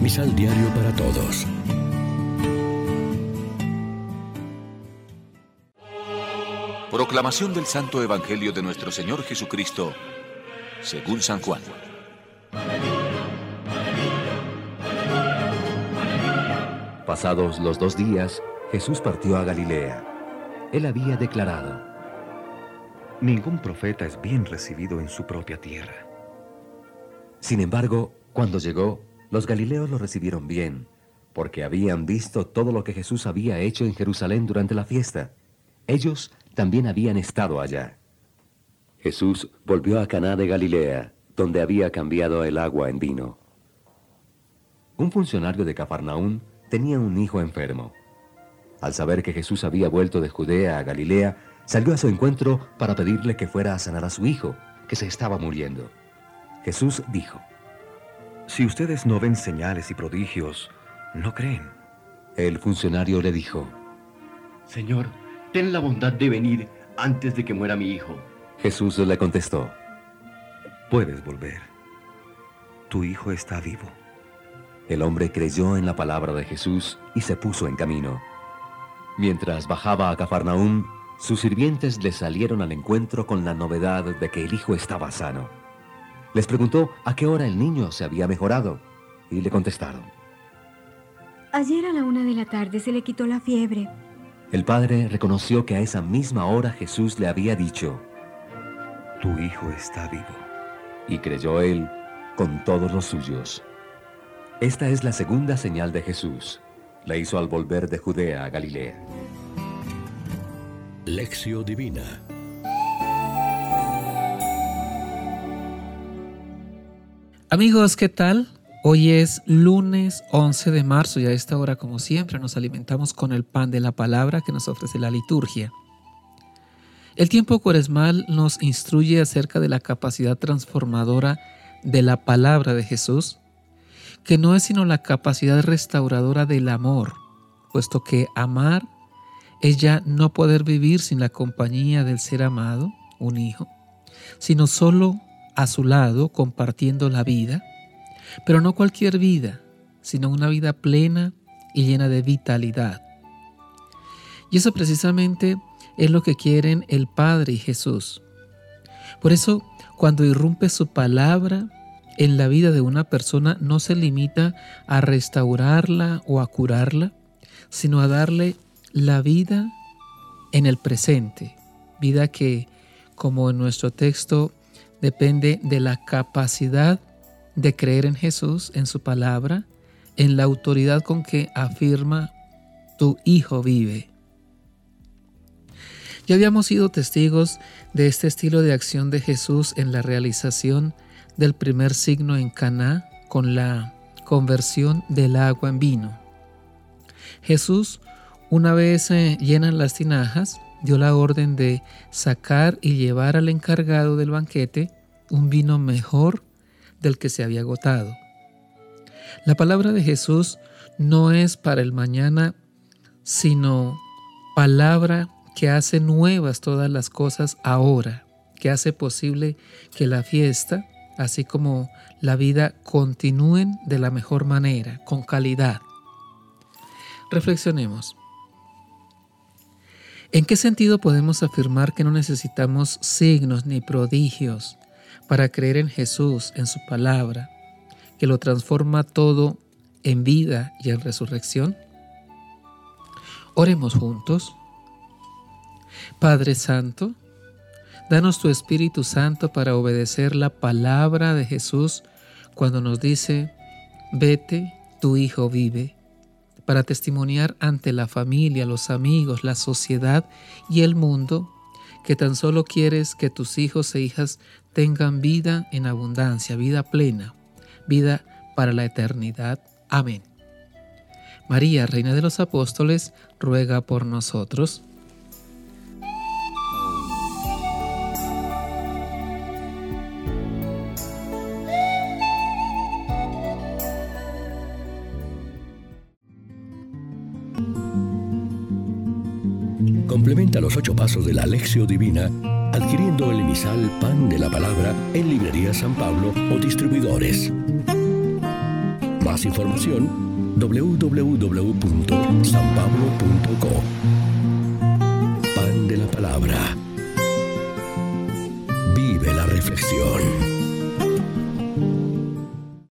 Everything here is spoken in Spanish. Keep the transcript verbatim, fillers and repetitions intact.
Misal Diario para Todos. Proclamación del Santo Evangelio de nuestro Señor Jesucristo, según San Juan. Pasados los dos días, Jesús partió a Galilea. Él había declarado: ningún profeta es bien recibido en su propia tierra. Sin embargo, cuando llegó, los galileos lo recibieron bien, porque habían visto todo lo que Jesús había hecho en Jerusalén durante la fiesta. Ellos también habían estado allá. Jesús volvió a Caná de Galilea, donde había cambiado el agua en vino. Un funcionario de Cafarnaún tenía un hijo enfermo. Al saber que Jesús había vuelto de Judea a Galilea, salió a su encuentro para pedirle que fuera a sanar a su hijo, que se estaba muriendo. Jesús dijo: si ustedes no ven señales y prodigios, ¿no creen? El funcionario le dijo: Señor, ten la bondad de venir antes de que muera mi hijo. Jesús le contestó: puedes volver. Tu hijo está vivo. El hombre creyó en la palabra de Jesús y se puso en camino. Mientras bajaba a Cafarnaún, sus sirvientes le salieron al encuentro con la novedad de que el hijo estaba sano. Les preguntó a qué hora el niño se había mejorado, y le contestaron: ayer a la una de la tarde se le quitó la fiebre. El padre reconoció que a esa misma hora Jesús le había dicho: tu hijo está vivo. Y creyó él con todos los suyos. Esta es la segunda señal de Jesús. La hizo al volver de Judea a Galilea. Lección Divina. Amigos, ¿qué tal? Hoy es lunes once de marzo y a esta hora, como siempre, nos alimentamos con el pan de la palabra que nos ofrece la liturgia. El tiempo cuaresmal nos instruye acerca de la capacidad transformadora de la palabra de Jesús, que no es sino la capacidad restauradora del amor, puesto que amar es ya no poder vivir sin la compañía del ser amado, un hijo, sino solo a su lado compartiendo la vida, pero no cualquier vida, sino una vida plena y llena de vitalidad. Y eso precisamente es lo que quieren el Padre y Jesús. Por eso, cuando irrumpe su palabra en la vida de una persona, no se limita a restaurarla o a curarla, sino a darle la vida en el presente, vida que, como en nuestro texto, depende de la capacidad de creer en Jesús, en su palabra, en la autoridad con que afirma: tu hijo vive. Ya habíamos sido testigos de este estilo de acción de Jesús en la realización del primer signo en Caná con la conversión del agua en vino. Jesús, una vez eh, llenan las tinajas, dio la orden de sacar y llevar al encargado del banquete un vino mejor del que se había agotado. La palabra de Jesús no es para el mañana, sino palabra que hace nuevas todas las cosas ahora, que hace posible que la fiesta, así como la vida, continúen de la mejor manera, con calidad. Reflexionemos. ¿En qué sentido podemos afirmar que no necesitamos signos ni prodigios para creer en Jesús, en su palabra, que lo transforma todo en vida y en resurrección? Oremos juntos. Padre Santo, danos tu Espíritu Santo para obedecer la palabra de Jesús cuando nos dice: vete, tu hijo vive, para testimoniar ante la familia, los amigos, la sociedad y el mundo que tan solo quieres que tus hijos e hijas tengan vida en abundancia, vida plena, vida para la eternidad. Amén. María, Reina de los Apóstoles, ruega por nosotros. Complementa los ocho pasos de la Lección Divina adquiriendo el emisal Pan de la Palabra en Librería San Pablo o Distribuidores. más información, doble u doble u doble u punto san pablo punto co. Pan de la palabra. Vive la reflexión.